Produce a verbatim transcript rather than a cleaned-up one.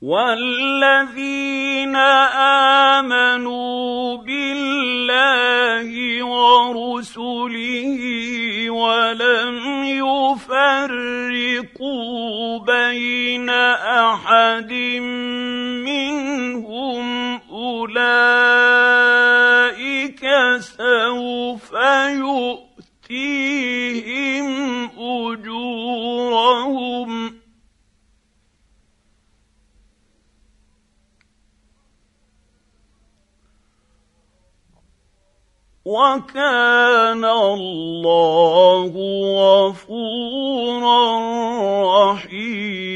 والذين آمنوا بالله ورسله ولم يفرقوا بين أحد منهم أولئك سوف يؤتيهم أجورهم وكان الله غفورا رحيما.